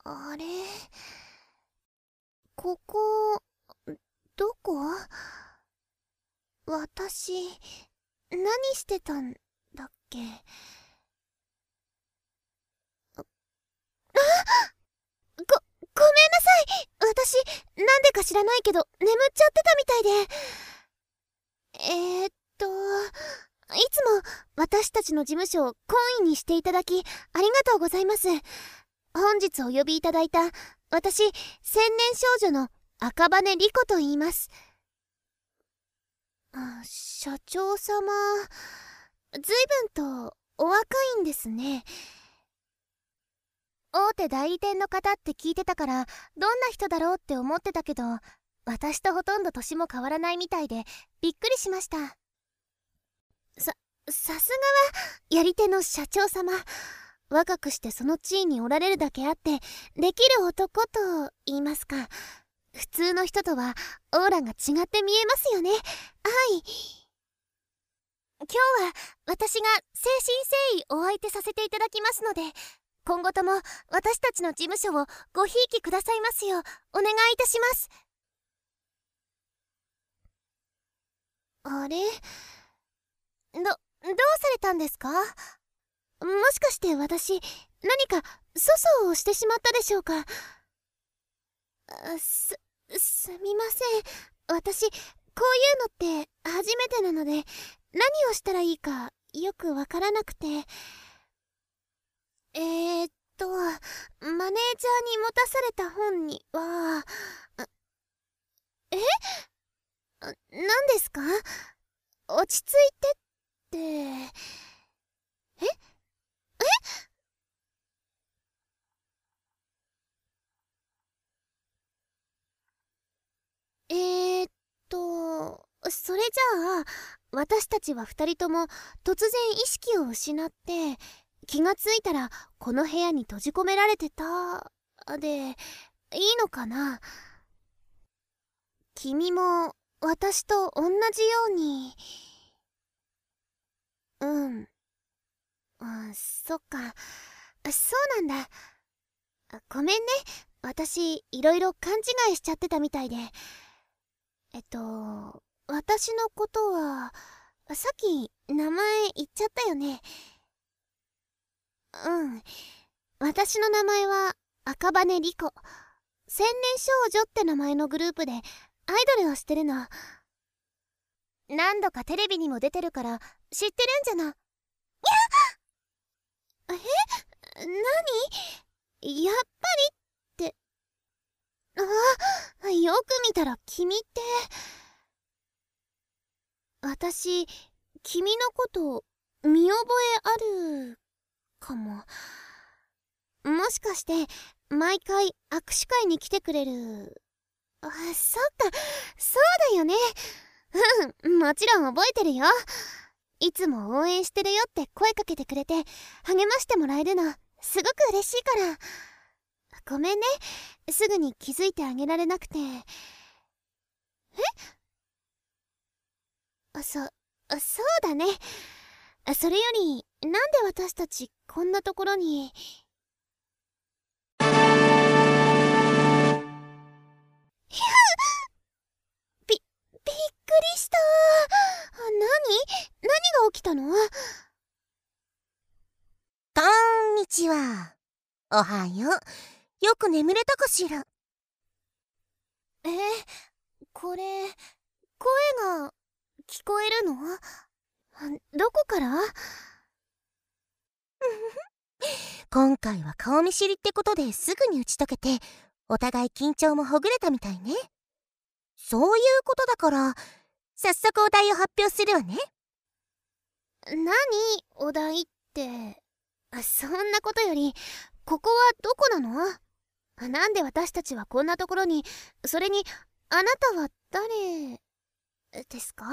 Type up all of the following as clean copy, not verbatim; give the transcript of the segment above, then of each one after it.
あれ、ここ、どこ？私、何してたんだっけ？ごめんなさい。私、なんでか知らないけど、眠っちゃってたみたいで。いつも私たちの事務所を懇意にしていただき、ありがとうございます。本日お呼びいただいた、私、千年少女の赤羽莉子と言います。社長様、随分とお若いんですね。大手代理店の方って聞いてたから、どんな人だろうって思ってたけど、私とほとんど年も変わらないみたいで、びっくりしました。さすがはやり手の社長様。若くしてその地位におられるだけあって、できる男と言いますか、普通の人とはオーラが違って見えますよね。はい。今日は私が誠心誠意お相手させていただきますので、今後とも私たちの事務所をごひいきくださいますようお願いいたします。あれ、どうされたんですか？もしかして私、何か粗相をしてしまったでしょうか？すみません。私、こういうのって初めてなので、何をしたらいいかよくわからなくて。マネージャーに持たされた本には、何ですか？落ち着いてって、それじゃあ、私たちは二人とも突然意識を失って、気がついたらこの部屋に閉じ込められてた、で、いいのかな？君も私と同じように。うん。そっか。そうなんだ。ごめんね。私、いろいろ勘違いしちゃってたみたいで。私のことは、さっき名前言っちゃったよね。うん。私の名前は赤羽莉子。千年少女って名前のグループでアイドルをしてるの。何度かテレビにも出てるから知ってるんじゃな。何？やっぱりって。よく見たら君って。私、君のこと見覚えあるかも。もしかして毎回握手会に来てくれる？そっか、そうだよね。もちろん覚えてるよ。いつも応援してるよって声かけてくれて励ましてもらえるのすごく嬉しいから。ごめんね、すぐに気づいてあげられなくて。そうだね。それよりなんで私たちこんなところに。びっくりした。何が起きたの？ こんにちは。おはよう。よく眠れたかしら？ これ、声が聞こえるの？どこから？ 今回は顔見知りってことですぐに打ち解けて、お互い緊張もほぐれたみたいね。そういうことだから、早速お題を発表するわね。 何？お題って。そんなことより、ここはどこなの？なんで私たちはこんなところに、それに、あなたは誰ですか？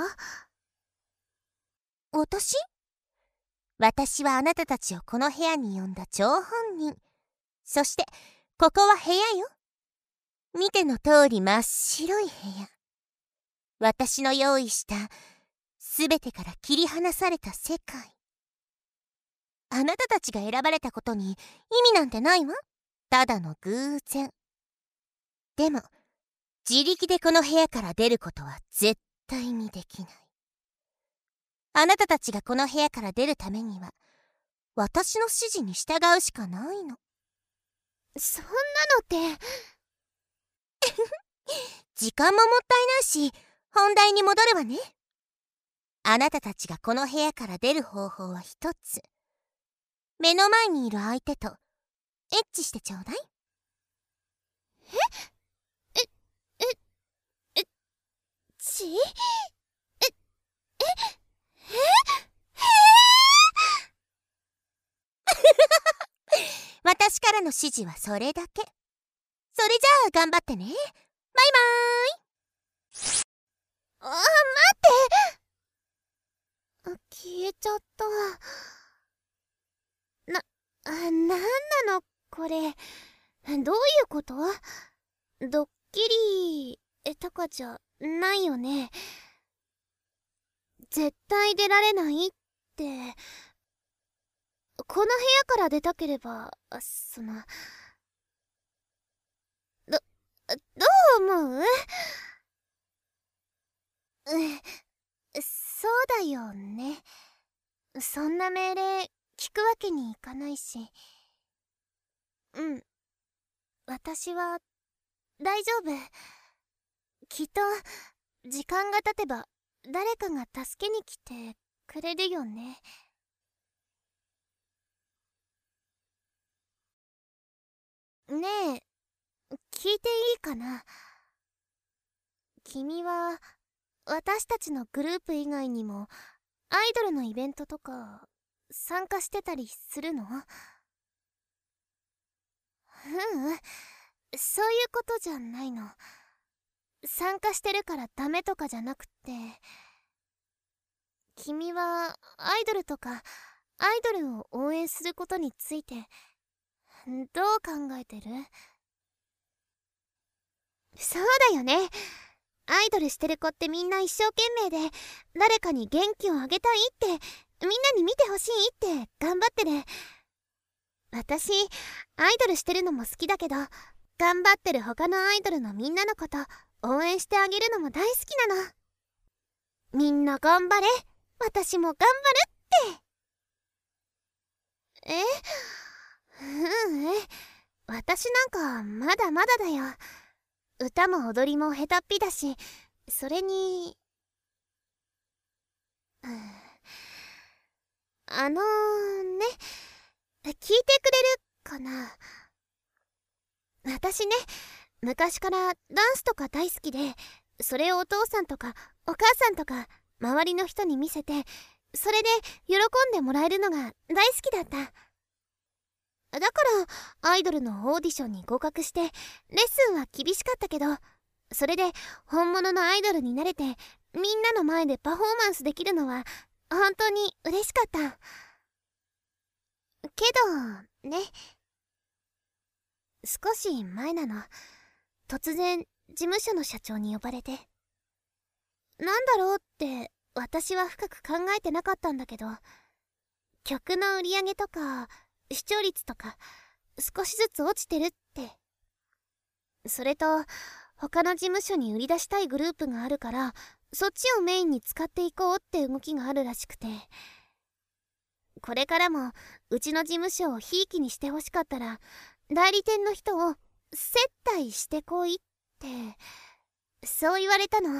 私はあなたたちをこの部屋に呼んだ張本人。そして、ここは部屋よ。見ての通り真っ白い部屋。私の用意した、すべてから切り離された世界。あなたたちが選ばれたことに意味なんてないわ。 ただの偶然。でも自力でこの部屋から出ることは絶対にできない。あなたたちがこの部屋から出るためには私の指示に従うしかないの。 そんなのって時間ももったいないし、本題に戻るわね。あなたたちがこの部屋から出る方法は一つ。目の前にいる相手とエッチしてちょうだい。 ち私からの指示はそれだけ。それじゃあ頑張ってね。バイバーイ。 待って、消えちゃった。なんなのこれ。どういうこと？ドッキリとかじゃないよね。絶対出られないって。この部屋から出たければ、どう思う？そうだよね。そんな命令聞くわけにいかないし。私は大丈夫。きっと時間が経てば誰かが助けに来てくれるよね。ねえ、聞いていいかな？君は私たちのグループ以外にもアイドルのイベントとか参加してたりするの？そういうことじゃないの。参加してるからダメとかじゃなくって、君はアイドルとかアイドルを応援することについてどう考えてる？そうだよね。アイドルしてる子ってみんな一生懸命で、誰かに元気をあげたいって、みんなに見てほしいって頑張ってる。私アイドルしてるのも好きだけど、頑張ってる他のアイドルのみんなのこと応援してあげるのも大好きなの。みんな頑張れ、私も頑張るって。私なんかまだまだだよ。歌も踊りも下手っぴだし、それに聞いてくれるかな？私ね、昔からダンスとか大好きで、それをお父さんとかお母さんとか周りの人に見せて、それで喜んでもらえるのが大好きだった。だからアイドルのオーディションに合格して、レッスンは厳しかったけど、それで本物のアイドルになれて、みんなの前でパフォーマンスできるのは本当に嬉しかった。けどね、少し前なの。突然事務所の社長に呼ばれて。なんだろうって私は深く考えてなかったんだけど、曲の売り上げとか視聴率とか少しずつ落ちてるって。それと他の事務所に売り出したいグループがあるから、そっちをメインに使っていこうって動きがあるらしくて、これからもうちの事務所をひいきにしてほしかったら、代理店の人を接待してこいってそう言われたの。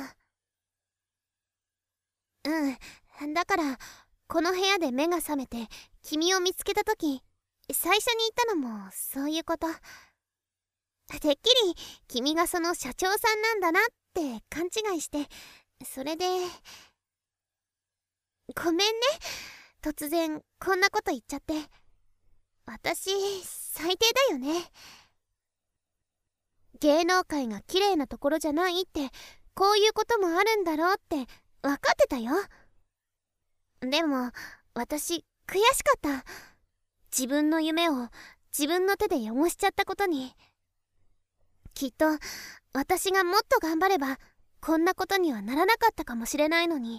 だからこの部屋で目が覚めて君を見つけた時、最初に言ったのもそういうこと。てっきり君がその社長さんなんだなって勘違いして、それでごめんね、突然こんなこと言っちゃって。私最低だよね。芸能界が綺麗なところじゃないって、こういうこともあるんだろうって分かってたよ。でも私悔しかった。自分の夢を自分の手で汚しちゃったことに。きっと私がもっと頑張ればこんなことにはならなかったかもしれないのに。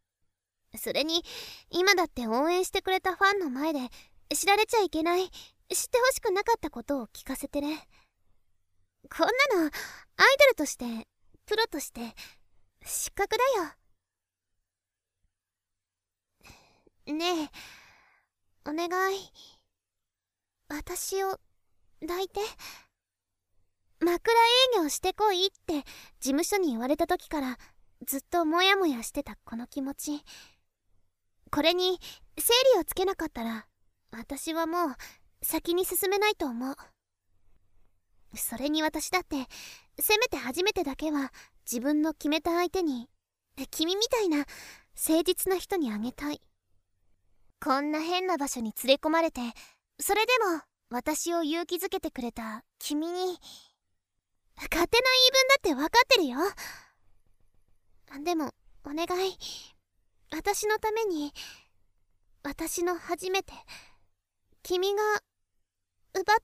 それに今だって応援してくれたファンの前で知られちゃいけない、 知ってほしくなかったことを聞かせてね。こんなのアイドルとしてプロとして失格だよ。ねえ、お願い、私を抱いて。枕営業してこいって事務所に言われた時からずっとモヤモヤしてたこの気持ち、これに整理をつけなかったら私はもう先に進めないと思う。それに私だってせめて初めてだけは自分の決めた相手に、君みたいな誠実な人にあげたい。こんな変な場所に連れ込まれて、それでも私を勇気づけてくれた君に、勝手な言い分だって分かってるよ。でもお願い、私のために、私の初めて、君が奪って。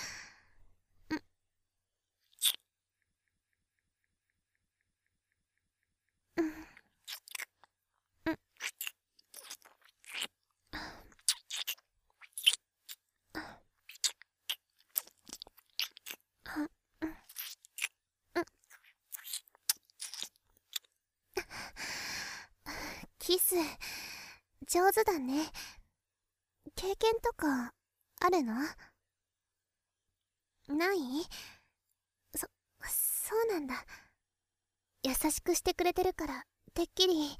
キス上手だね。経験とかあるの？ない？そうなんだ。優しくしてくれてるからてっきり。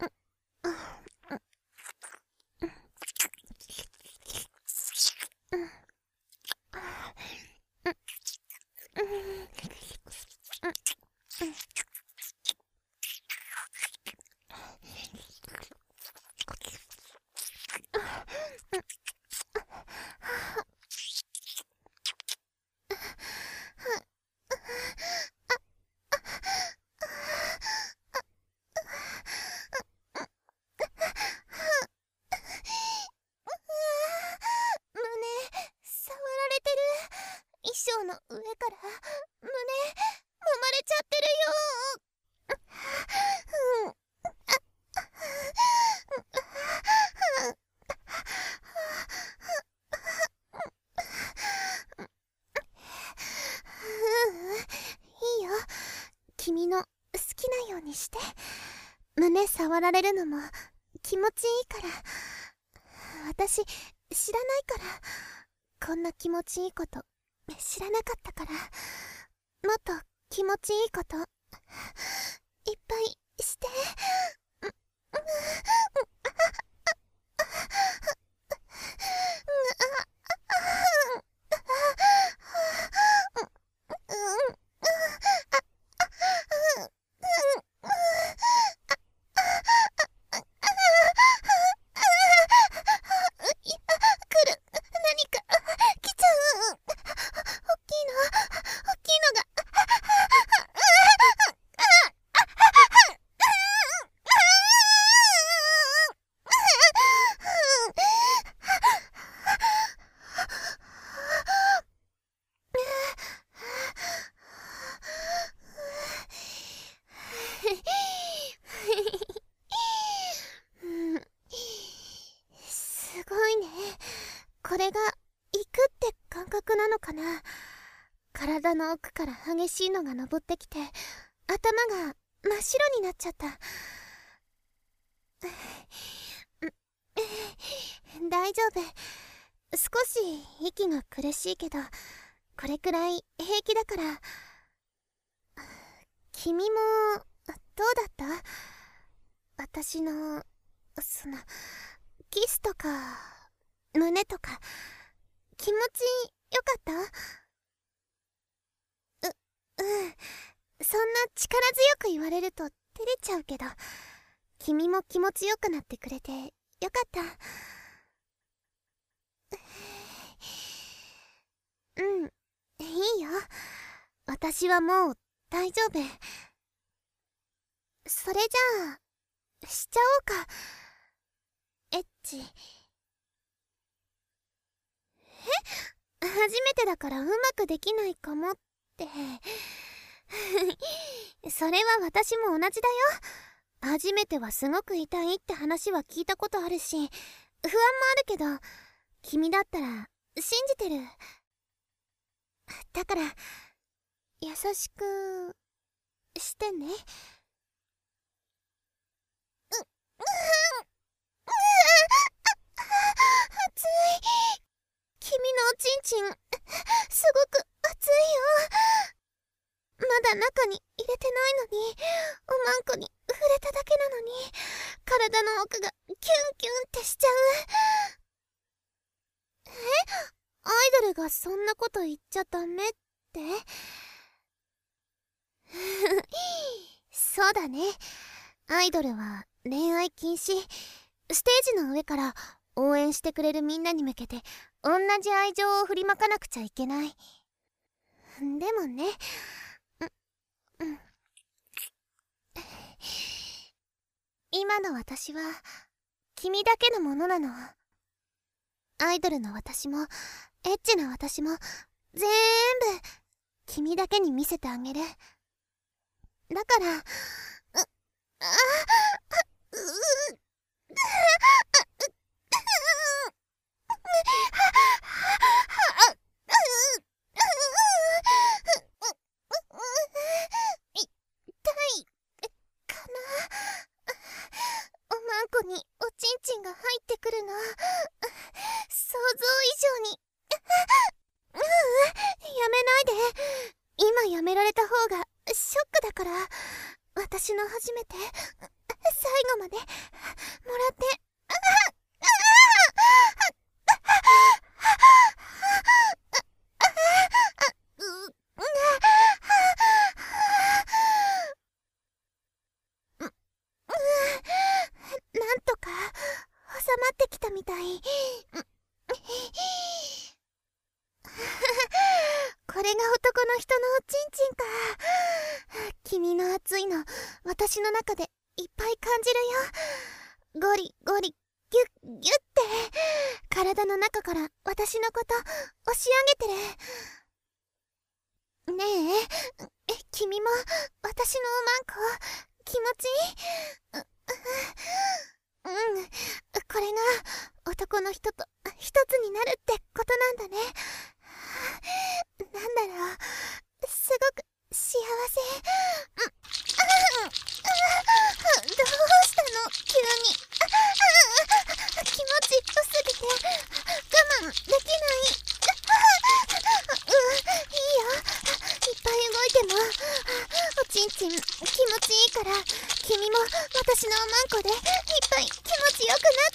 衣装の上から胸揉まれちゃってるよ。いいよ、君の好きなようにして。胸触られるのも気持ちいいから。私知らないから、こんな気持ちいいこと知らなかったから。もっと気持ちいいこといっぱいして。すごいね。これが行くって感覚なのかな。体の奥から激しいのが昇ってきて、頭が真っ白になっちゃった。大丈夫。少し息が苦しいけど、これくらい平気だから。君もどうだった？私のキスとか胸とか気持ちよかった？そんな力強く言われると照れちゃうけど、君も気持ちよくなってくれてよかった。いいよ。私はもう大丈夫。それじゃあしちゃおうか。エッチ。初めてだからうまくできないかもってそれは私も同じだよ。初めてはすごく痛いって話は聞いたことあるし、不安もあるけど、君だったら信じてる。だから優しくしてね。熱い。君のおちんちんすごく熱いよ。まだ中に入れてないのに、おまんこに触れただけなのに、体の奥がキュンキュンってしちゃう。アイドルがそんなこと言っちゃダメって？そうだね。アイドルは恋愛禁止。ステージの上から応援してくれるみんなに向けて同じ愛情を振りまかなくちゃいけない。でもね、今の私は君だけのものなの。アイドルの私もエッチな私も全部君だけに見せてあげる。だから、痛いかな。おまんこにおちんちんが入ってくるの、想像以上に。やめないで。今やめられた方がショックだから。私の初めて最後までもらって。なんとか収まってきたみたい。これが男の人のおちんちんか。君の熱いの私の中でいっぱい感じるよ。ゴリゴリギュッギュッて体の中から私のこと押し上げてる。ねえ、君も私のおまんこ気持ちいい？これが男の人と一つになるってことなんだね。なんだろう、すごく幸せ。どうしたの急に。気持ちよすぎて我慢できない。いいよ、いっぱい動いても。おちんちん気持ちいいから、君も私のおまんこでいっぱい気持ちよくなって。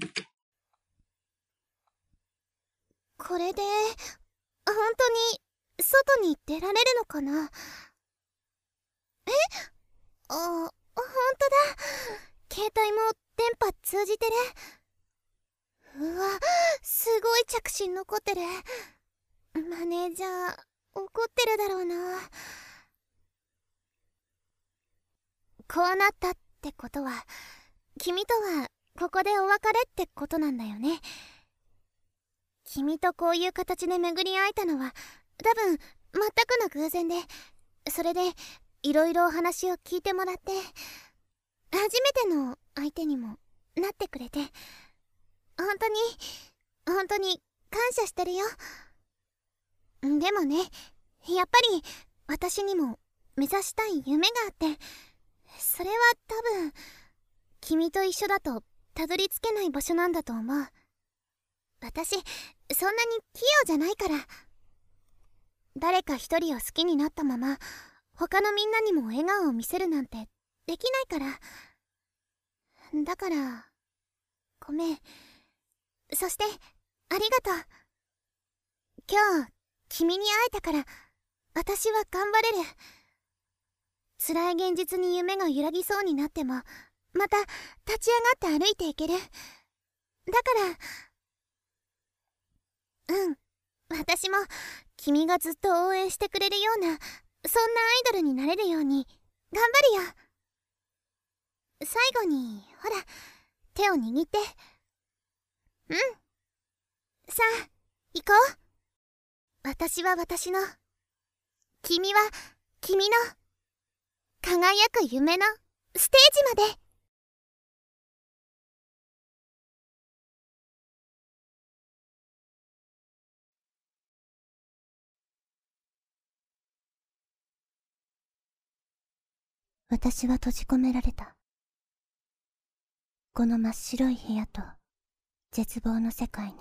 これで本当に外に出られるのかな。ほんとだ。携帯も電波通じてる。うわ、すごい着信残ってる。マネージャー怒ってるだろうな。こうなったってことは、君とはここでお別れってことなんだよね。君とこういう形で巡り会えたのは多分全くの偶然で、それでいろいろお話を聞いてもらって、初めての相手にもなってくれて、本当に感謝してるよ。でもね、やっぱり私にも目指したい夢があって、それは多分君と一緒だとたどり着けない場所なんだと思う。私そんなに器用じゃないから。誰か一人を好きになったまま他のみんなにも笑顔を見せるなんてできないから。だからごめん。そしてありがとう。今日君に会えたから私は頑張れる。辛い現実に夢が揺らぎそうになってもまた立ち上がって歩いていける。だから私も君がずっと応援してくれるような、そんなアイドルになれるように頑張るよ。最後にほら、手を握って。さあ行こう。私は私の、君は君の輝く夢のステージまで。 私は閉じ込められた。この真っ白い部屋と絶望の世界に。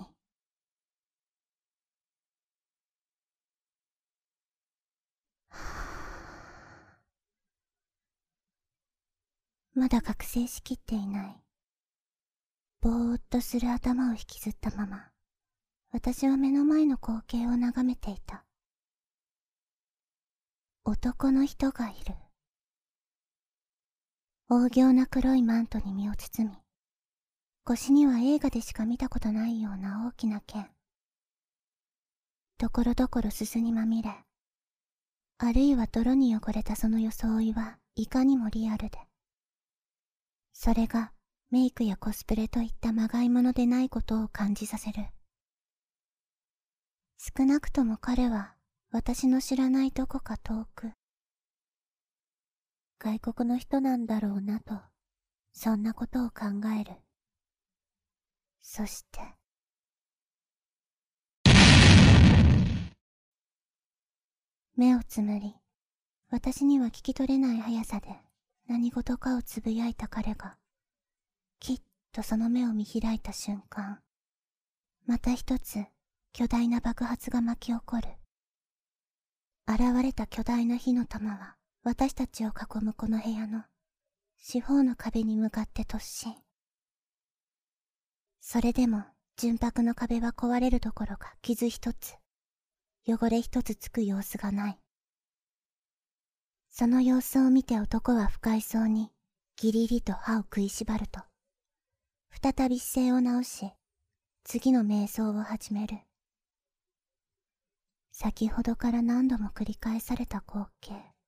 まだ覚醒しきっていない。ぼーっとする頭を引きずったまま、私は目の前の光景を眺めていた。男の人がいる。大行な黒いマントに身を包み、腰には映画でしか見たことないような大きな剣。ところどころすすにまみれ、あるいは泥に汚れたその装いはいかにもリアルで、それがメイクやコスプレといったまがいものでないことを感じさせる。少なくとも彼は私の知らないどこか遠く、外国の人なんだろうなと、そんなことを考える。そして目をつむり、私には聞き取れない速さで何事かをつぶやいた彼が、きっとその目を見開いた瞬間、また一つ巨大な爆発が巻き起こる。現れた巨大な火の玉は私たちを囲むこの部屋の四方の壁に向かって突進。それでも純白の壁は壊れるどころか傷一つ、汚れ一つつく様子がない。その様子を見て男は不快そうにギリリと歯を食いしばると、再び姿勢を直し、次の瞑想を始める。先ほどから何度も繰り返された光景。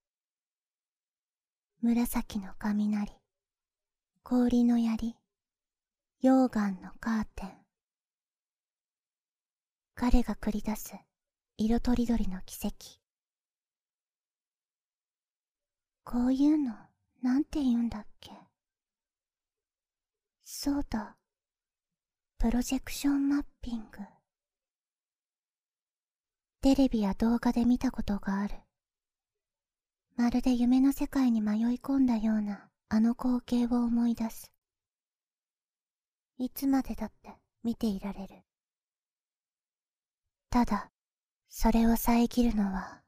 紫の雷、氷の槍、溶岩のカーテン。彼が繰り出す色とりどりの奇跡。こういうのなんて言うんだっけ。そうだ、プロジェクションマッピング。テレビや動画で見たことがある。まるで夢の世界に迷い込んだようなあの光景を思い出す。いつまでだって見ていられる。ただ、それを遮るのは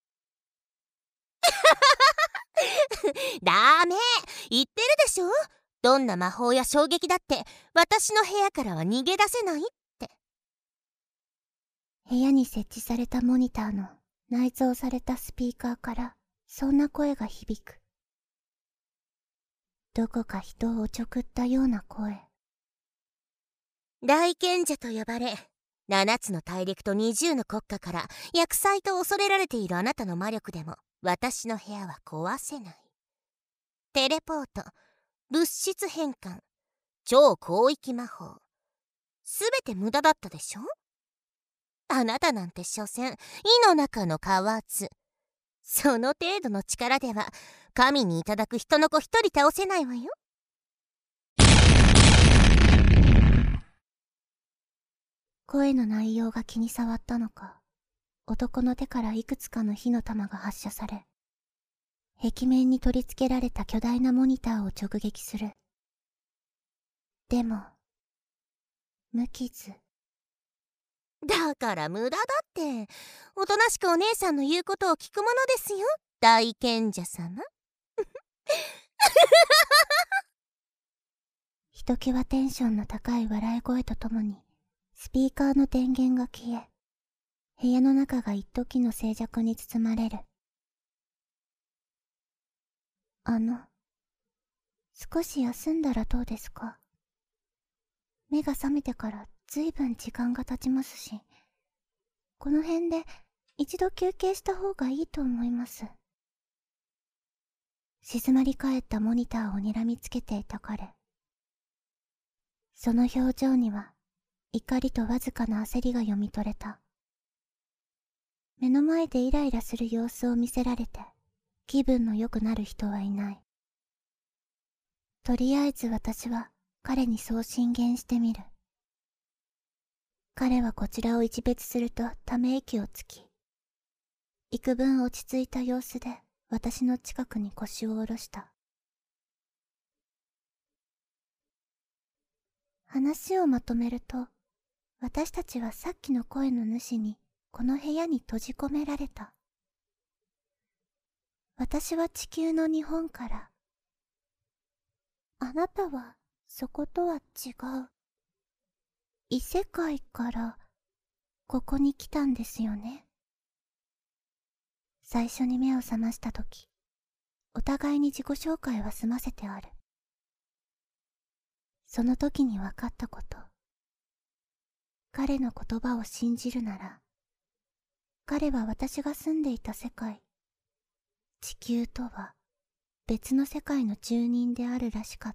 ダメ、言ってるでしょ。どんな魔法や衝撃だって私の部屋からは逃げ出せないって。部屋に設置されたモニターの内蔵されたスピーカーからそんな声が響く。どこか人をおちょくったような声。 大賢者と呼ばれ、7つの大陸と20の国家から厄災と恐れられているあなたの魔力でも私の部屋は壊せない。テレポート、物質変換、超広域魔法、すべて無駄だったでしょ。あなたなんて所詮井の中の蛙。その程度の力では神にいただく人の子一人倒せないわよ。 声の内容が気に障ったのか、男の手からいくつかの火の玉が発射され、壁面に取り付けられた巨大なモニターを直撃する。でも、無傷。 だから無駄だって。おとなしくお姉さんの言うことを聞くものですよ、大賢者様。 ひときわテンションの高い笑い声とともに、スピーカーの電源が消え、部屋の中が一時の静寂に包まれる。少し休んだらどうですか？目が覚めてからずいぶん時間が経ちますし、この辺で一度休憩した方がいいと思います。静まり返ったモニターを睨みつけていた彼。その表情には怒りとわずかな焦りが読み取れた。目の前でイライラする様子を見せられて気分の良くなる人はいない。とりあえず私は彼にそう進言してみる。彼はこちらを一別するとため息をつき、幾分落ち着いた様子で私の近くに腰を下ろした。話をまとめると、私たちはさっきの声の主にこの部屋に閉じ込められた。私は地球の日本から、あなたはそことは違う異世界からここに来たんですよね。最初に目を覚ましたとき、お互いに自己紹介は済ませてある。その時に分かったこと。彼の言葉を信じるなら、彼は私が住んでいた世界、地球とは別の世界の住人であるらしかった。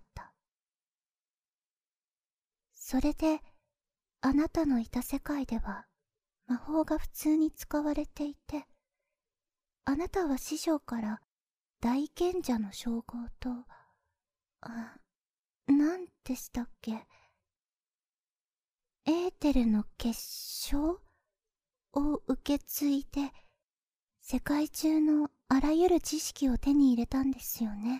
それで、あなたのいた世界では魔法が普通に使われていて、あなたは師匠から大賢者の称号と、なんでしたっけ、エーテルの結晶を受け継いで、世界中のあらゆる知識を手に入れたんですよね。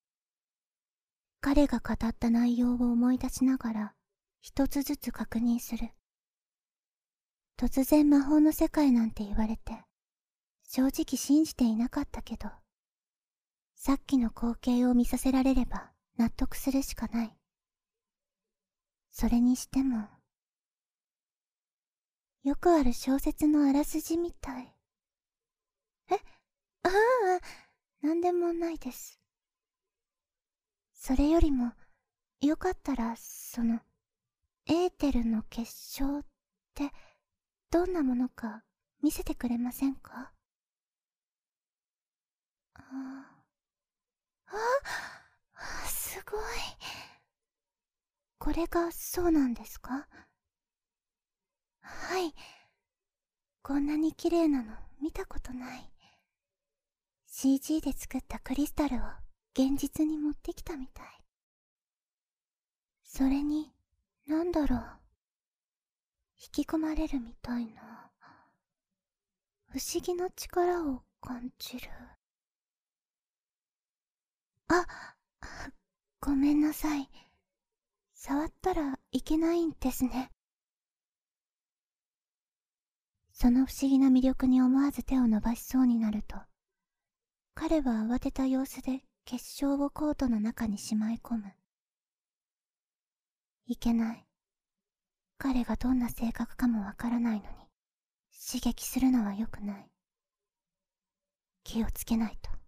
彼が語った内容を思い出しながら、一つずつ確認する。突然魔法の世界なんて言われて、正直信じていなかったけど、さっきの光景を見させられれば納得するしかない。それにしても、よくある小説のあらすじみたい。なんでもないです。それよりも、よかったら、エーテルの結晶って、どんなものか見せてくれませんか？すごい。これがそうなんですか？はい。こんなに綺麗なの見たことない。CG で作ったクリスタルを現実に持ってきたみたい。それに、なんだろう。引き込まれるみたいな。不思議な力を感じる。ごめんなさい。触ったらいけないんですね。その不思議な魅力に思わず手を伸ばしそうになると、彼は慌てた様子で結晶をコートの中にしまい込む。いけない。彼がどんな性格かもわからないのに、刺激するのは良くない。 気をつけないと。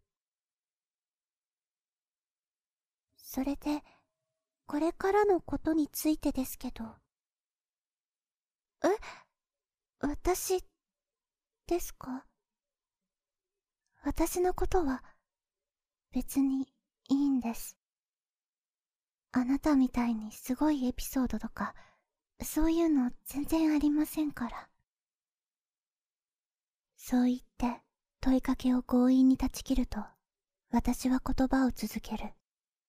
それで、これからのことについてですけど。私、ですか？私のことは、別にいいんです。あなたみたいにすごいエピソードとか、そういうの全然ありませんから。そう言って問いかけを強引に断ち切ると、私は言葉を続ける。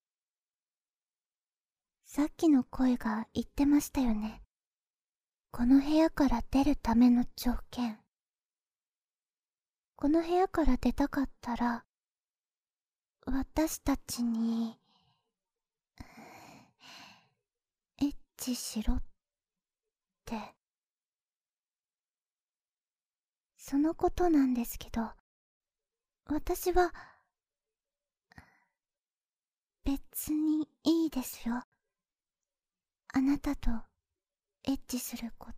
さっきの声が言ってましたよね。この部屋から出るための条件。この部屋から出たかったら、私たちに、エッチしろって。そのことなんですけど、私は、別にいいですよ。あなたとエッチすること。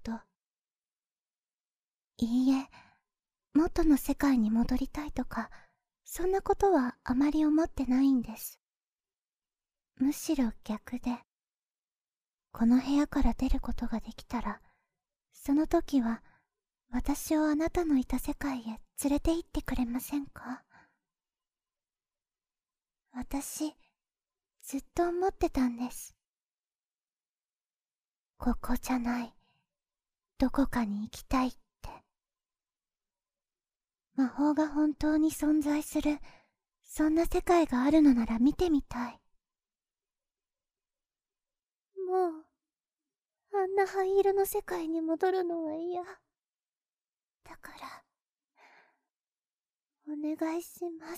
いいえ、元の世界に戻りたいとか、そんなことはあまり思ってないんです。むしろ逆で、この部屋から出ることができたら、その時は私をあなたのいた世界へ連れて行ってくれませんか？私、ずっと思ってたんです。ここじゃない、どこかに行きたいって。魔法が本当に存在する、そんな世界があるのなら見てみたい。もう、あんな灰色の世界に戻るのは嫌。だから、お願いします。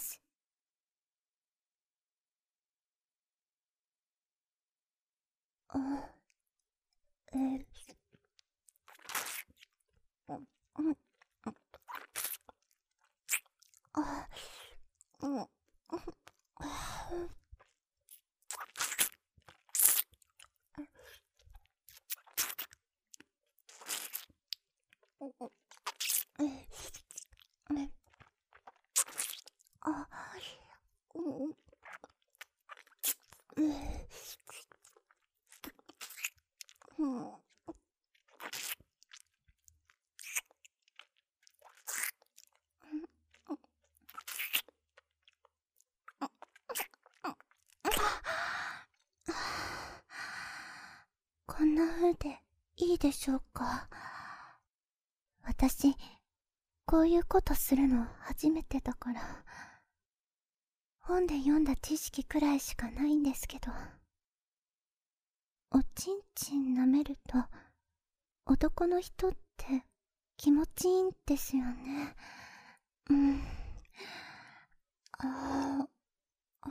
こんな風でいいでしょうか。私、こういうことするの初めてだから、本で読んだ知識くらいしかないんですけど、おちんちん舐めると、男の人って気持ちいいんですよね。ああ、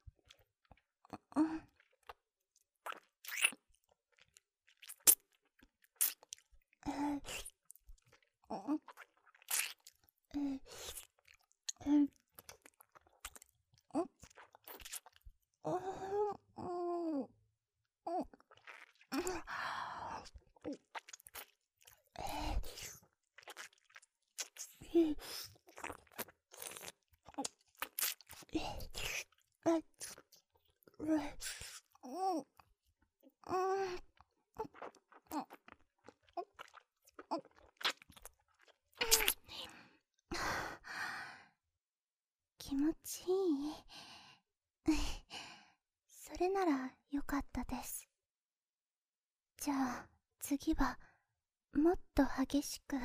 気持ちいい。それならよかったです。じゃあ次はもっと激しく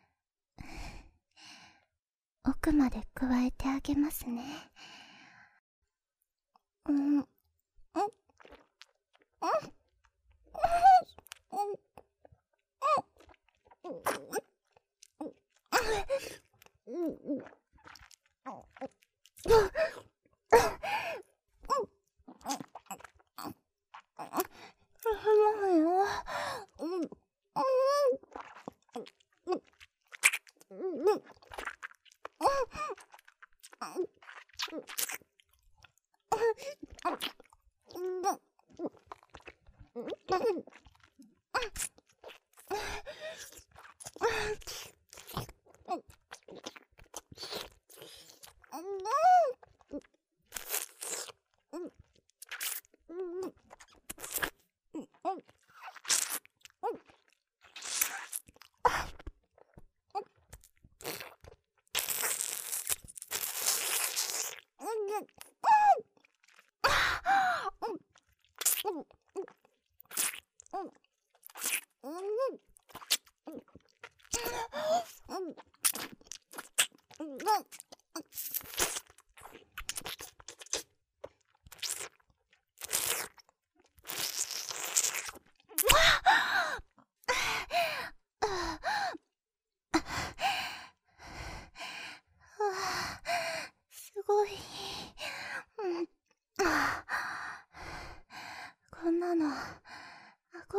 奥まで加えてあげますね。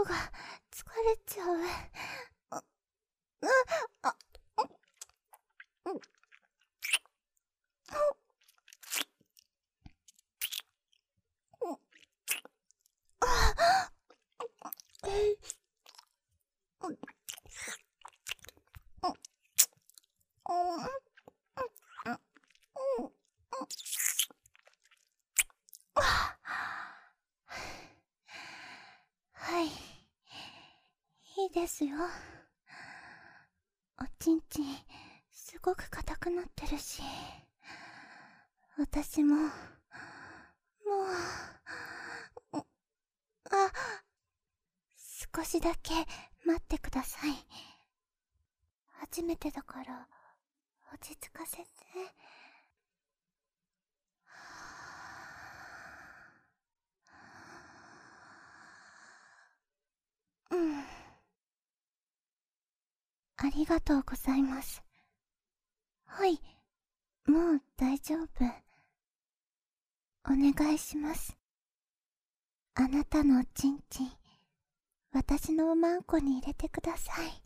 が疲れちゃう。はい、いいですよ。おちんちんすごく硬くなってるし、私も少しだけ待ってください。初めてだから落ち着かせて。ありがとうございます。はい、もう大丈夫。お願いします。あなたのおちんちん、私のおまんこに入れてください。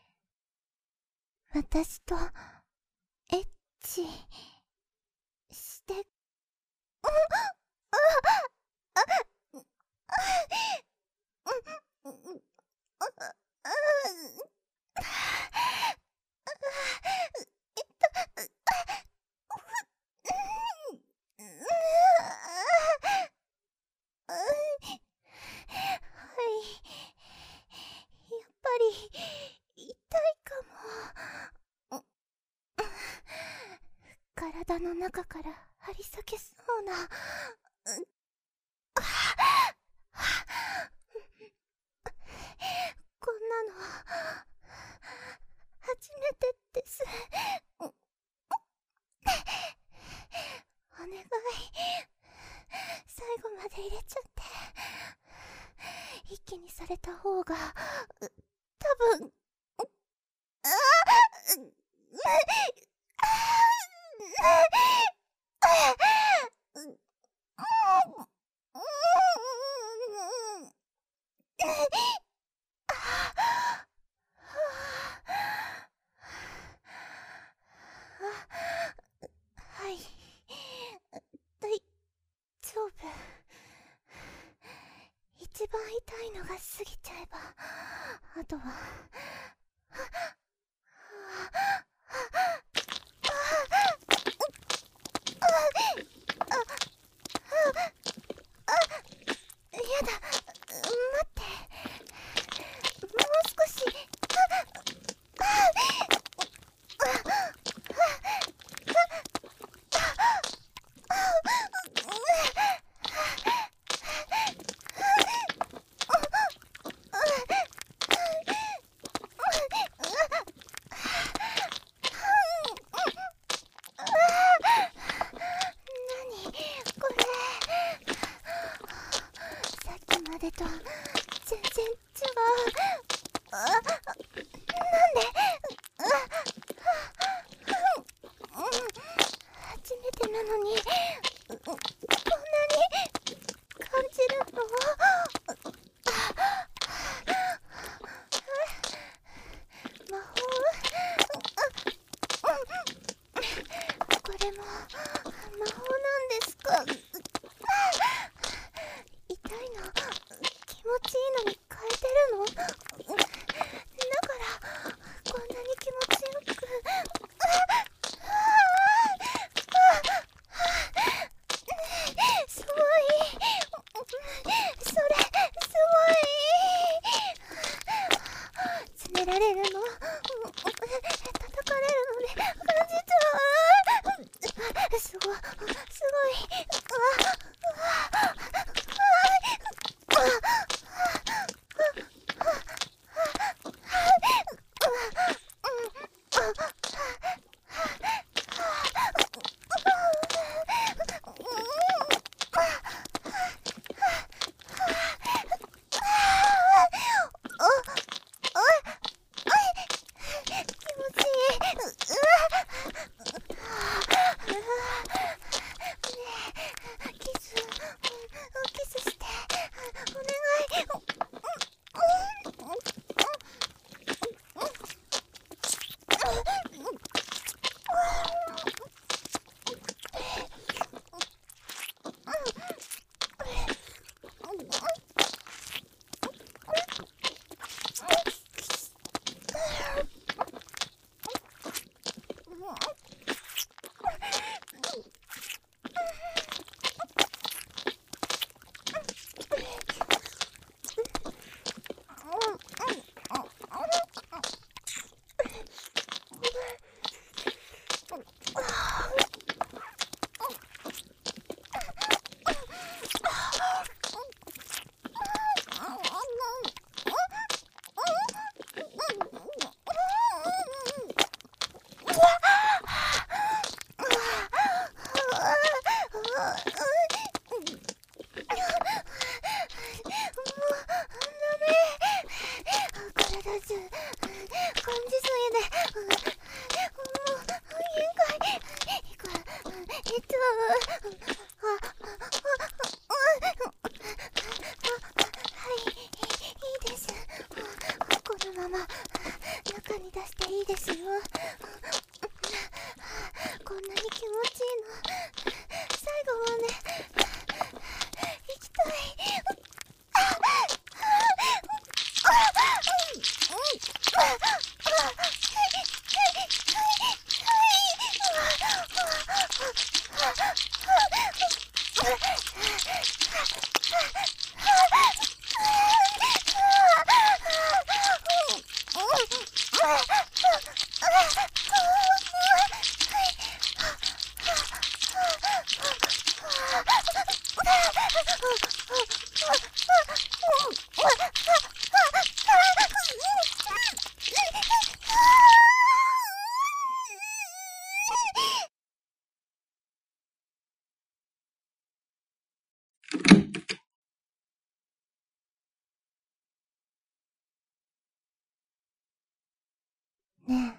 私とエッチして。体の中から張り裂けそうな。こんなの初めてです。お願い、最後まで入れちゃって。一気にされた方が多分。はい、大丈夫。一番痛いのが過ぎちゃえば、あとはやだ、待って、もう少し。までと全然違う。なんで？初めてなのにこんなに感じるの？魔法？これも魔法なんですか？痛いの気持ちいいのに変えてるの？だからこんなに気持ちよく。すごい、それすごい。詰められるの？叩かれるので感じちゃう。すごい。 ね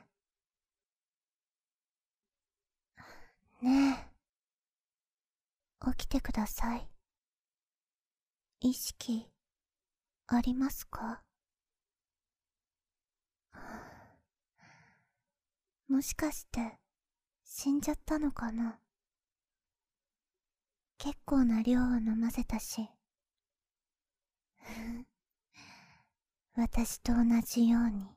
え、ねえ、起きてください。意識、ありますか？もしかして、死んじゃったのかな？結構な量を飲ませたし。私と同じように。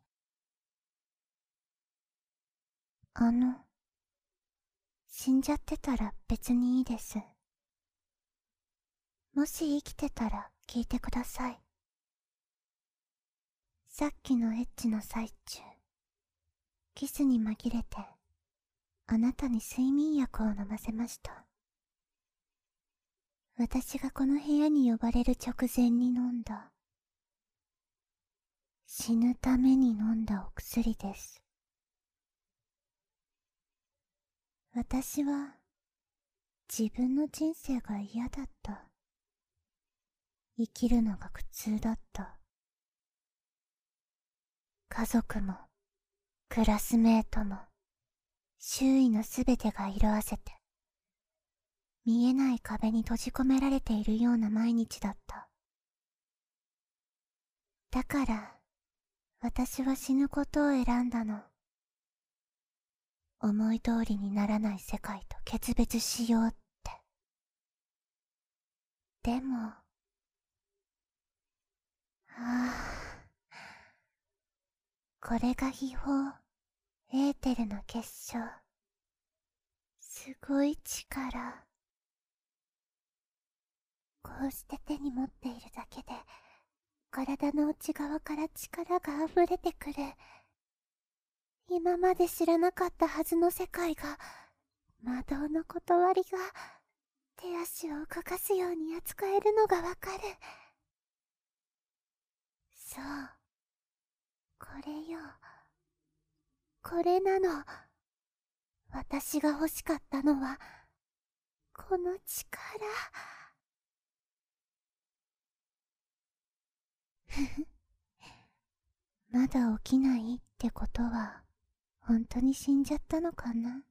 死んじゃってたら別にいいです。もし生きてたら聞いてください。さっきのエッチの最中、キスに紛れて、あなたに睡眠薬を飲ませました。私がこの部屋に呼ばれる直前に飲んだ。死ぬために飲んだお薬です。私は自分の人生が嫌だった。生きるのが苦痛だった。家族もクラスメートも周囲のすべてが色あせて見えない壁に閉じ込められているような毎日だった。だから私は死ぬことを選んだの。思い通りにならない世界と決別しようって。でも、これが秘宝、エーテルの結晶。すごい力。こうして手に持っているだけで、体の内側から力が溢れてくる。今まで知らなかったはずの世界が、魔導の断りが、手足を動かすように扱えるのがわかる。そう。これよ。これなの。私が欲しかったのは、この力。ふふ。まだ起きないってことは、本当に死んじゃったのかな？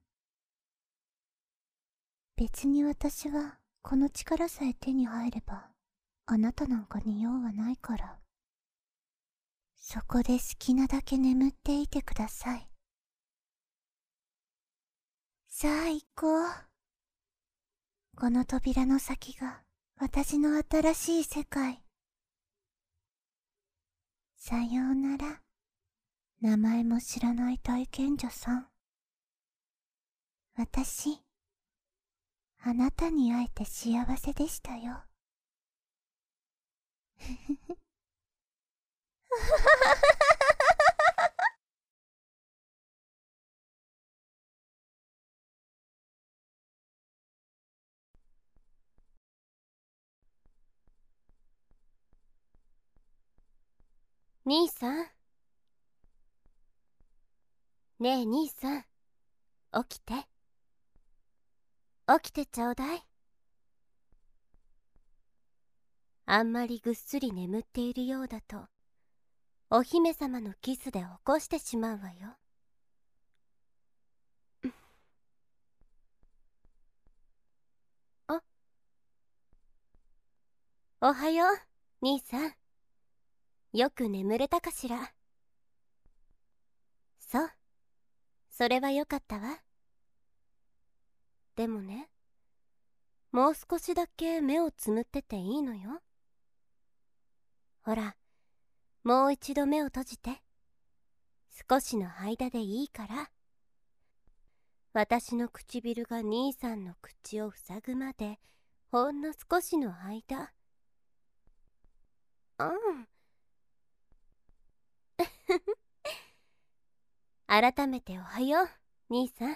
別に私は、この力さえ手に入れば、あなたなんかに用はないから。そこで好きなだけ眠っていてください。さあ行こう。この扉の先が私の新しい世界。さようなら。名前も知らない体験者さん。私、あなたに会えて幸せでしたよ。ふふふ。 兄さん。ねえ兄さん、起きて。起きてちょうだい。あんまりぐっすり眠っているようだと、お姫様のキスで起こしてしまうわよ。あ、おはよう、兄さん。よく眠れたかしら。そう、それはよかったわ。でもね、もう少しだけ目をつむってていいのよ。ほら、もう一度目を閉じて。少しの間でいいから。私の唇が兄さんの口を塞ぐまで、ほんの少しの間。うん。改めておはよう、兄さん。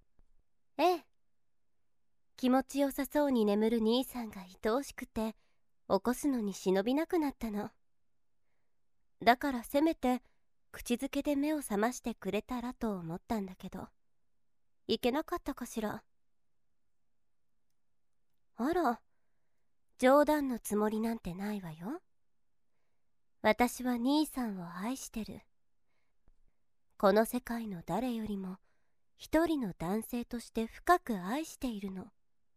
ええ。気持ちよさそうに眠る兄さんが愛おしくて、 起こすのに忍びなくなったの。だからせめて口づけで目を覚ましてくれたらと思ったんだけど、いけなかったかしら。あら、冗談のつもりなんてないわよ。私は兄さんを愛してる。この世界の誰よりも一人の男性として深く愛しているの。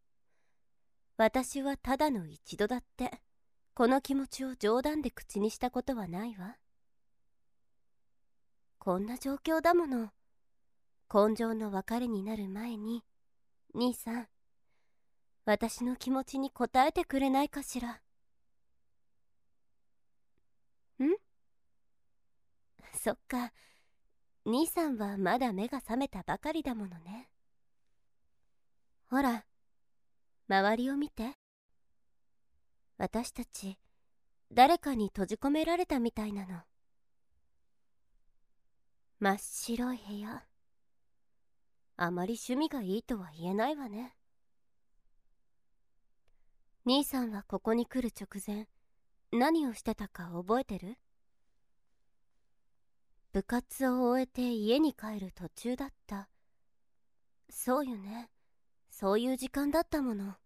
私はただの一度だってこの気持ちを冗談で口にしたことはないわ。こんな状況だもの。根性の別れになる前に、兄さん、私の気持ちに応えてくれないかしら。ん？そっか、兄さんはまだ目が覚めたばかりだものね。ほら、周りを見て。私たち、誰かに閉じ込められたみたいなの。真っ白い部屋。あまり趣味がいいとは言えないわね。兄さんはここに来る直前、何をしてたか覚えてる？部活を終えて家に帰る途中だった。そうよね。そういう時間だったもの。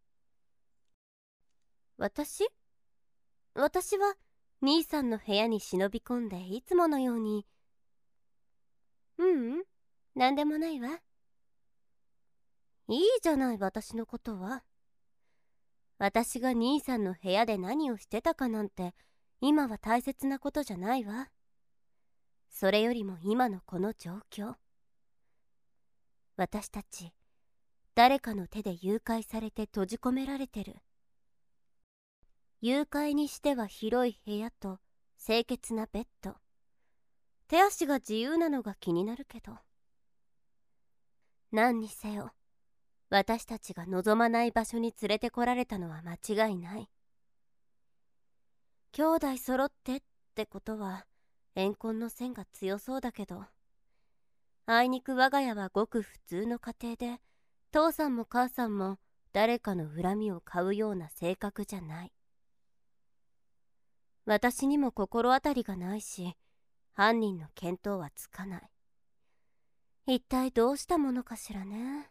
私は兄さんの部屋に忍び込んでいつものように。なんでもないわ。いいじゃない、私のことは。私が兄さんの部屋で何をしてたかなんて今は大切なことじゃないわ。それよりも今のこの状況。私たち誰かの手で誘拐されて閉じ込められてる。誘拐にしては広い部屋と清潔なベッド。手足が自由なのが気になるけど。何にせよ私たちが望まない場所に連れてこられたのは間違いない。兄弟揃ってってことは怨恨の線が強そうだけど、あいにく我が家はごく普通の家庭で、父さんも母さんも誰かの恨みを買うような性格じゃない。私にも心当たりがないし、犯人の見当はつかない。一体どうしたものかしらね。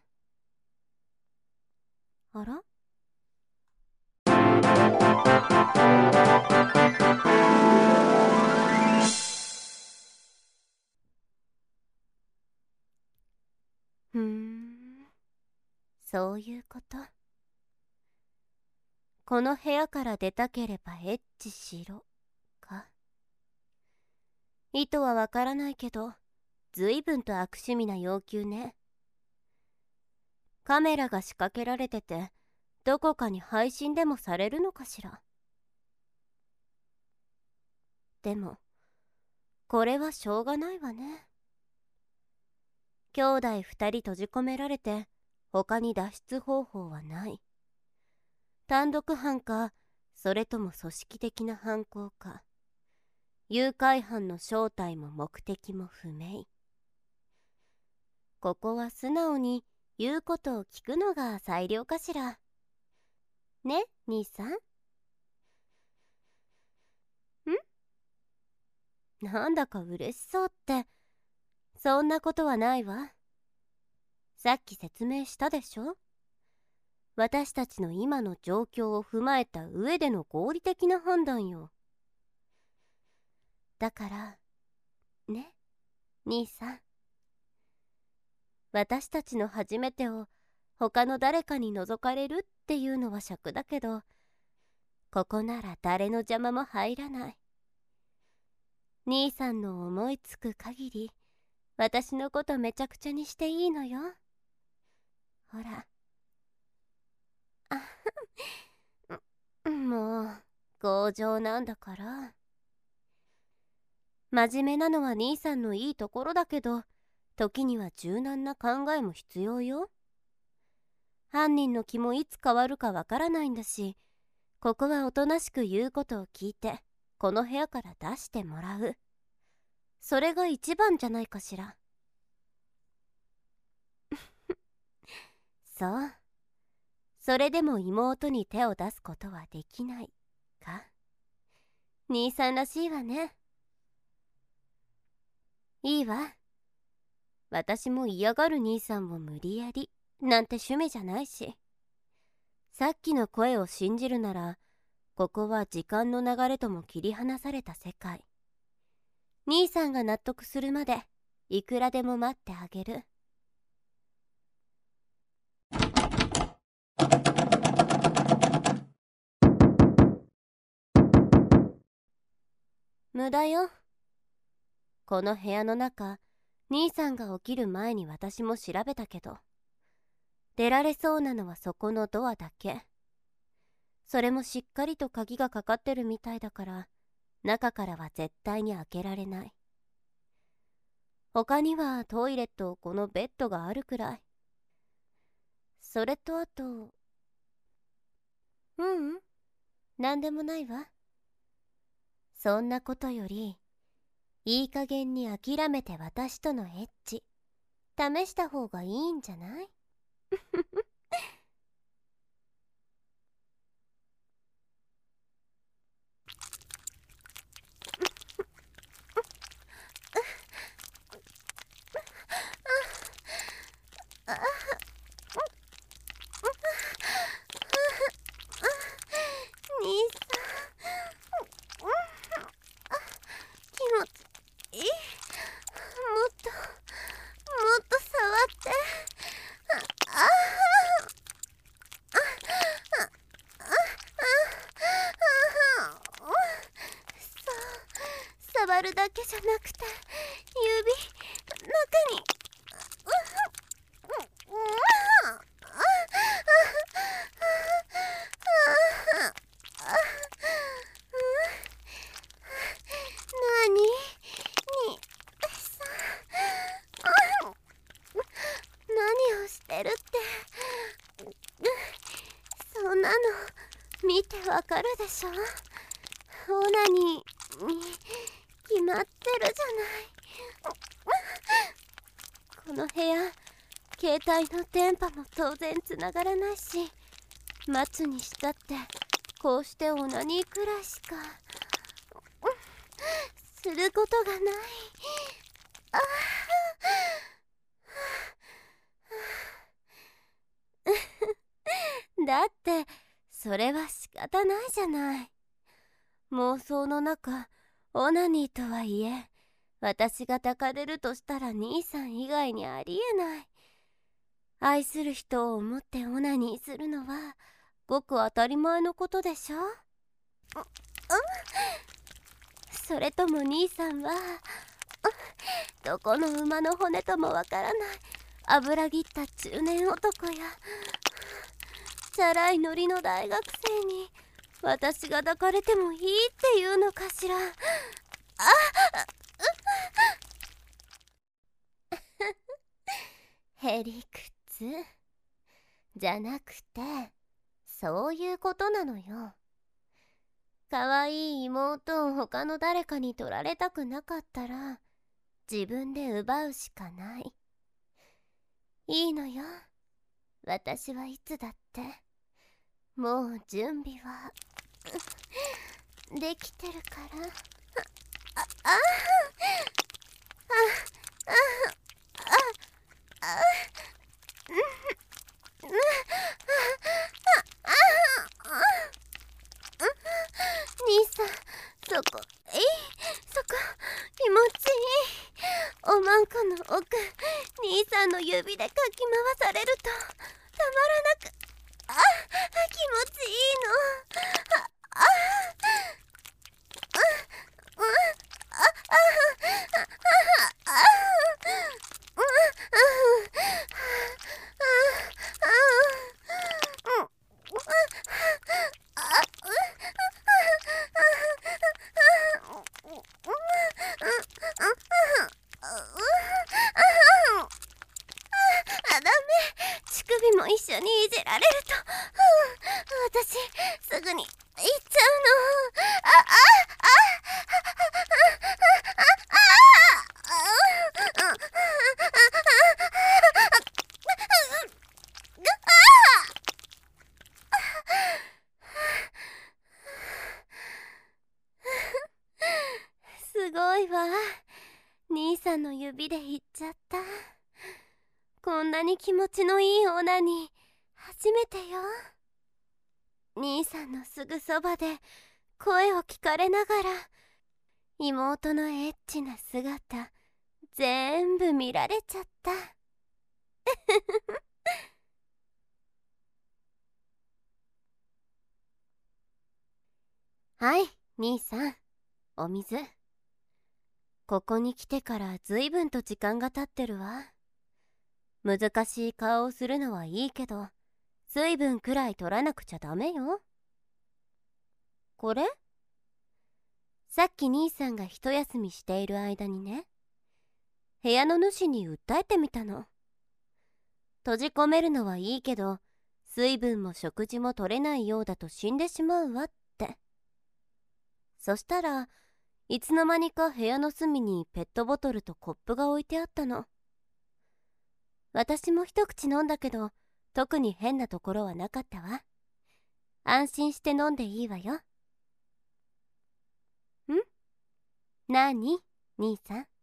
あら？そういうこと。この部屋から出たければエッチしろか。意図はわからないけど、随分と悪趣味な要求ね。カメラが仕掛けられてて、どこかに配信でもされるのかしら。でも、これはしょうがないわね。兄弟二人閉じ込められて、他に脱出方法はない。単独犯か、それとも組織的な犯行か。誘拐犯の正体も目的も不明。ここは素直に言うことを聞くのが最良かしら。ね、兄さん。なんだか嬉しそうって。そんなことはないわ。さっき説明したでしょ。私たちの今の状況を踏まえた上での合理的な判断よ。だからね、兄さん。私たちの初めてを他の誰かに覗かれるっていうのは癪だけど、ここなら誰の邪魔も入らない。兄さんの思いつく限り私のことめちゃくちゃにしていいのよ。ほら。もう強情なんだから。真面目なのは兄さんのいいところだけど、時には柔軟な考えも必要よ。犯人の気もいつ変わるかわからないんだし、ここはおとなしく言うことを聞いてこの部屋から出してもらう。それが一番じゃないかしら。そう。それでも妹に手を出すことはできない。 か。兄さんらしいわね。いいわ。私も嫌がる兄さんを無理やりなんて趣味じゃないし。さっきの声を信じるなら、ここは時間の流れとも切り離された世界。兄さんが納得するまでいくらでも待ってあげる。無駄よ。この部屋の中、兄さんが起きる前に私も調べたけど、出られそうなのはそこのドアだけ。それもしっかりと鍵がかかってるみたいだから、中からは絶対に開けられない。他にはトイレとこのベッドがあるくらい。それとあと、なんでもないわ。そんなことより、いい加減に諦めて私とのエッチ試した方がいいんじゃない？兄さん、気持ちいい。もっと触って。そう、触るだけじゃなくて指中に何にさ何をしてるって。そんなの見てわかるでしょ。オナニーに決まってるじゃない。この部屋、携帯の電波も当然つながらないし、待つにしたってこうしてオナニーくらいしかすることがない。だってそれは仕方ないじゃない。妄想の中、オナニーとはいえ、私が抱かれるとしたら兄さん以外にありえない。愛する人を思ってオナニーするのはごく当たり前のことでしょ。それとも兄さんはどこの馬の骨ともわからない油ぎった中年男やチャラいノリの大学生に私が抱かれてもいいっていうのかしら。へりくつじゃなくて、そういうことなのよ。かわいい妹を他の誰かに取られたくなかったら自分で奪うしかない。いいのよ。私はいつだってもう準備はできてるから。兄さん、そこ気持ちいい。おまんこの奥、兄さんの指でかき回されるとたまらなく、気持ちいいの。ダメ、 いわ。兄さんの指で言っちゃった。こんなに気持ちのいいオナニー初めてよ。兄さんのすぐそばで声を聞かれながら妹のエッチな姿全部見られちゃった。はい、兄さん、お水。ここに来てからずいぶんと時間が経ってるわ。難しい顔をするのはいいけど、水分くらい取らなくちゃダメよ。これ？さっき兄さんが一休みしている間にね、部屋の主に訴えてみたの。閉じ込めるのはいいけど、水分も食事も取れないようだと死んでしまうわって。そしたら、いつの間にか部屋の隅にペットボトルとコップが置いてあったの。私も一口飲んだけど、特に変なところはなかったわ。安心して飲んでいいわよ。なに、兄さん。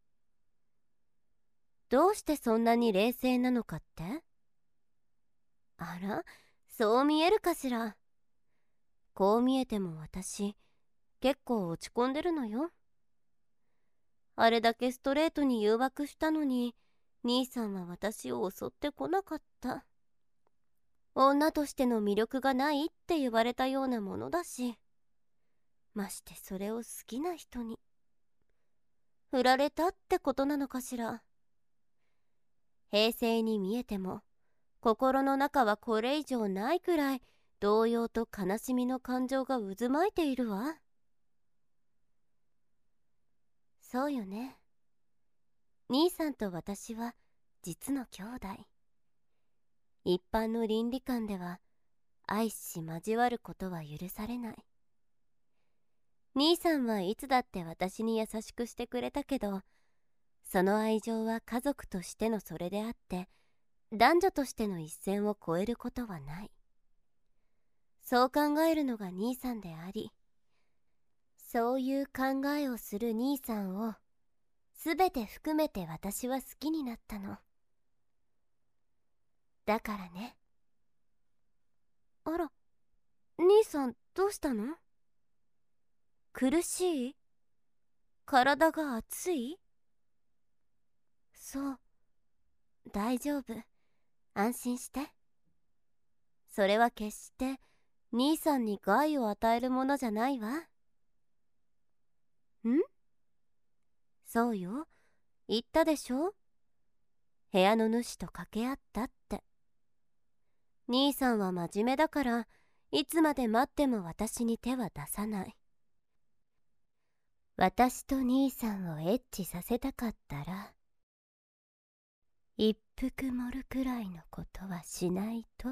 どうしてそんなに冷静なのかって？あら、そう見えるかしら。こう見えても私、結構落ち込んでるのよ。あれだけストレートに誘惑したのに、兄さんは私を襲ってこなかった。女としての魅力がないって言われたようなものだし、ましてそれを好きな人に振られたってことなのかしら。平静に見えても心の中はこれ以上ないくらい動揺と悲しみの感情が渦巻いているわ。そうよね。兄さんと私は実の兄弟。一般の倫理観では愛し交わることは許されない。兄さんはいつだって私に優しくしてくれたけど、その愛情は家族としてのそれであって、男女としての一線を越えることはない。そう考えるのが兄さんであり、そういう考えをする兄さんをすべて含めて私は好きになったの。だからね。あら、兄さんどうしたの？苦しい？体が熱い？そう、大丈夫。安心して。それは決して兄さんに害を与えるものじゃないわ。ん？そうよ。言ったでしょ？部屋の主と掛け合ったって。兄さんは真面目だから、いつまで待っても私に手は出さない。私と兄さんをエッチさせたかったら、一服盛るくらいのことはしないとって。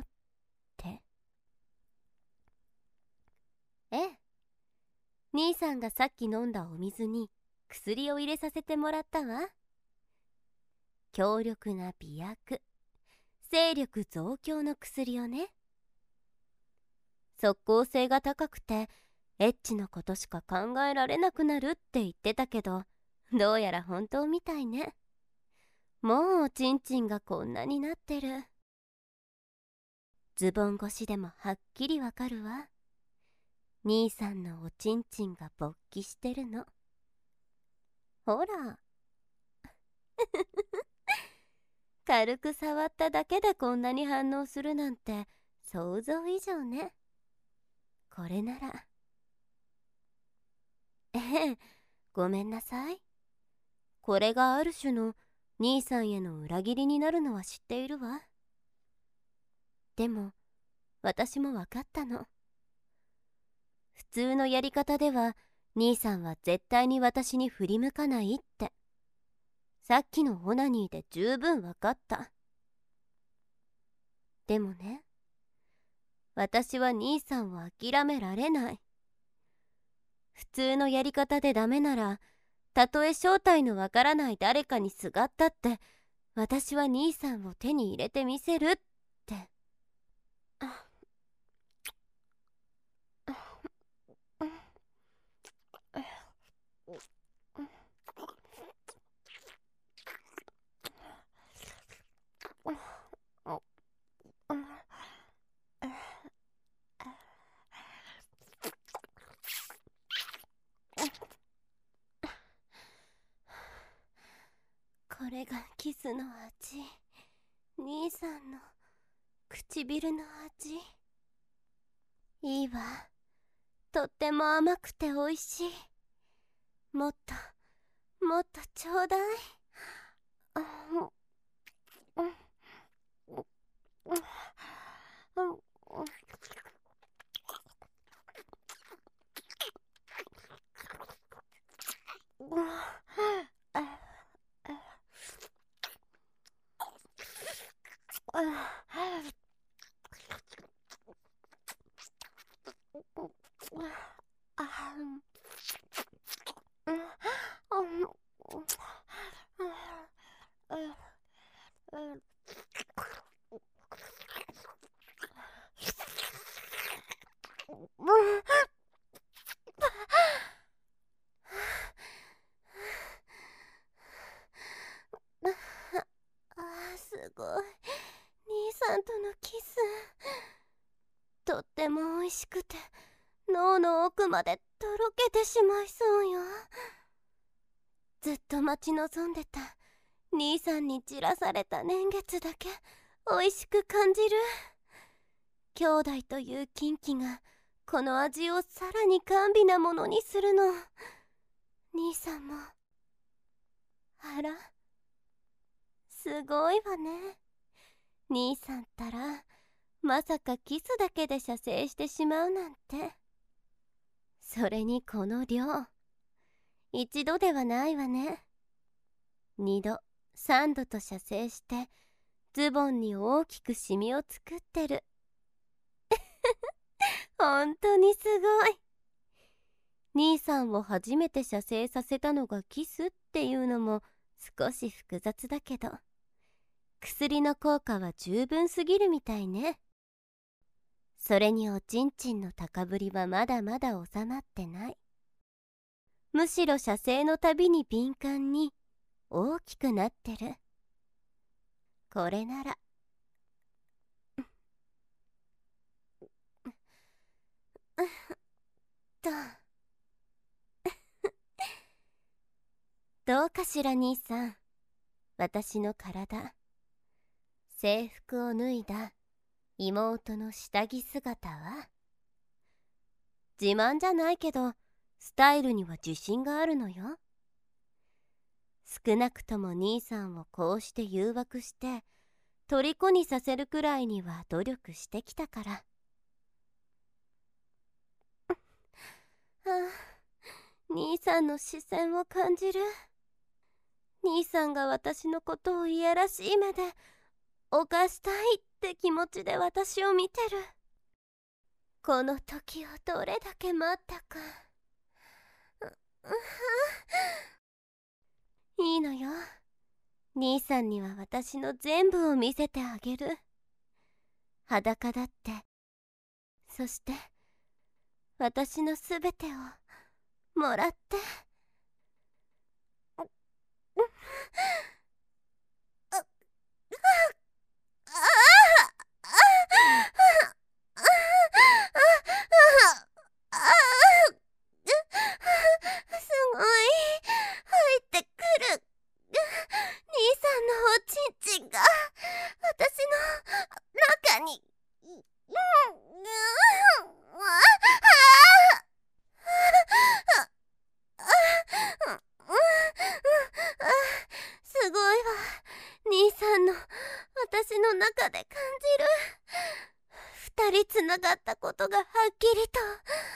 ええ。兄さんがさっき飲んだお水に薬を入れさせてもらったわ。強力な媚薬、精力増強の薬をね。即効性が高くてエッチのことしか考えられなくなるって言ってたけど、どうやら本当みたいね。もうおちんちんがこんなになってる。ズボン越しでもはっきりわかるわ。兄さんのおちんちんが勃起してるの。ほら。軽く触っただけでこんなに反応するなんて想像以上ね。これなら。ええ、ごめんなさい。これがある種の兄さんへの裏切りになるのは知っているわ。でも私も分かったの。普通のやり方では兄さんは絶対に私に振り向かないって。さっきのオナニーで十分分かった。でもね、私は兄さんを諦められない。普通のやり方でダメなら、たとえ正体のわからない誰かにすがったって、私は兄さんを手に入れてみせるって。 れがキスの味。兄さんの唇の味。いいわ。とっても甘くておいしい。もっともっとちょうだい。すごい。兄さんとのキス、とっても美味しくて脳の奥までとろけてしまいそうよ。ずっと待ち望んでた兄さんに散らされた年月だけ美味しく感じる。兄弟という禁忌がこの味をさらに甘美なものにするの。兄さんも。あら、すごいわね。兄さんったらまさかキスだけで射精してしまうなんて。それにこの量、一度ではないわね。二度三度と射精してズボンに大きくシミを作ってる。本当にすごい。兄さんを初めて射精させたのがキスっていうのも少し複雑だけど、薬の効果は十分すぎるみたいね。それにおちんちんの高ぶりはまだまだ収まってない。むしろ射精のたびに敏感に大きくなってる。これならどうかしら兄さん。私の体、制服を脱いだ妹の下着姿は。自慢じゃないけどスタイルには自信があるのよ。少なくとも兄さんをこうして誘惑して虜にさせるくらいには努力してきたから。兄さんの視線を感じる。兄さんが私のことをいやらしい目で犯したいって気持ちで私を見てる。この時をどれだけ待ったか。いいのよ。兄さんには私の全部を見せてあげる。裸だって。そして私のすべてをもらって。すごい入ってくる。兄さんのおちんちんが私の中に。すごいわ。兄さんの私の中で感じる。二人つながったことがはっきりと。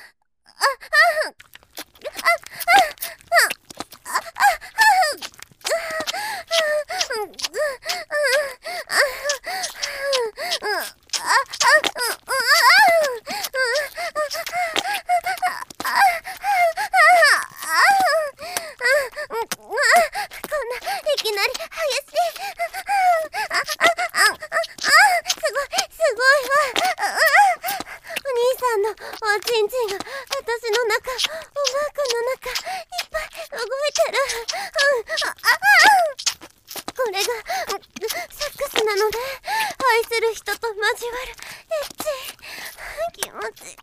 おちんちんが私の中、おバカの中いっぱい動いてる。これがセックスなので、愛する人と交わるエッチ。気持ちいい。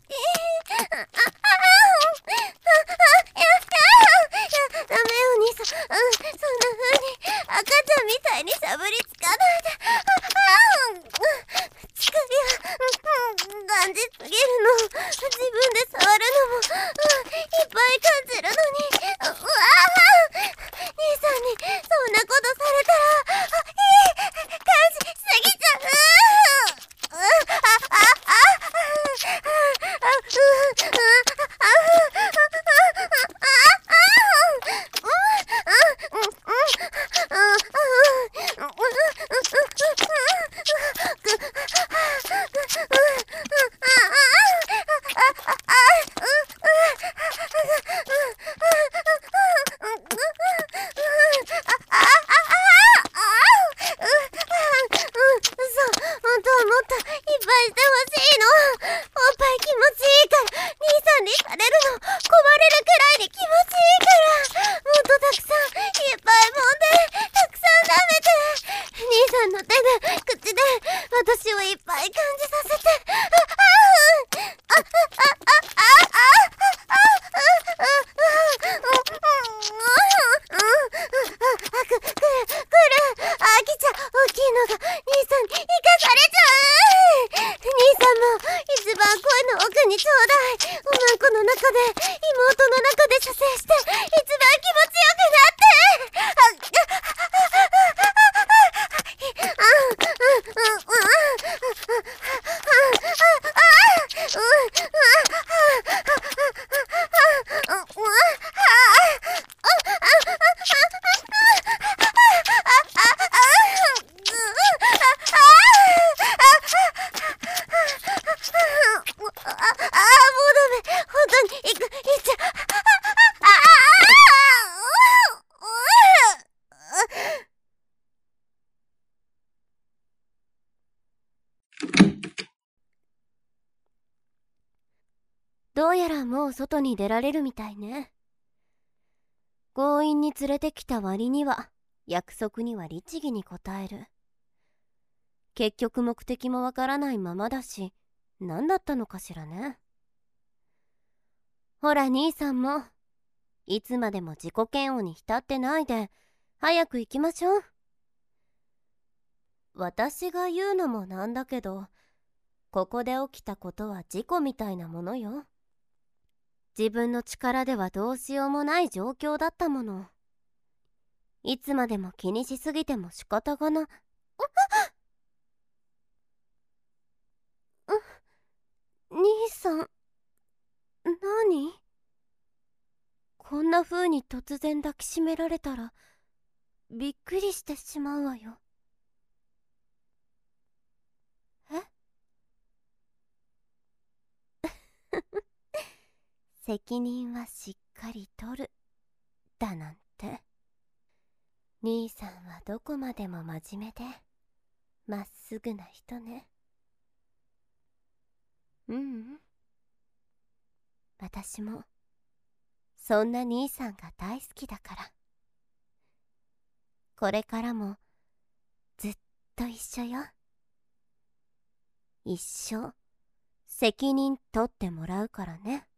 ダメよ兄さん、そんな風に赤ちゃん壊れるくらいに気持ちいいから、もっとたくさんいっぱい揉んで、たくさん舐めて、兄さんの手で口で私をいっぱい感じさせて、あきちゃん、大きいのが兄さんに生かされちゃう。兄さんも一番声の奥にちょうだい。おまんこの中で、妹の中で射精して、一番気持ちよくなって。どうやらもう外に出られるみたいね。強引に連れてきた割には約束には律儀に応える。結局目的もわからないままだし、何だったのかしらね。ほら兄さんもいつまでも自己嫌悪に浸ってないで早く行きましょう。私が言うのもなんだけど、ここで起きたことは事故みたいなものよ。自分の力ではどうしようもない状況だったもの。いつまでも気にしすぎても仕方がな。兄さん、何？こんな風に突然抱きしめられたらびっくりしてしまうわよ。責任はしっかり取るだなんて。兄さんはどこまでも真面目でまっすぐな人ね。私もそんな兄さんが大好きだから。これからもずっと一緒よ。一生責任取ってもらうからね。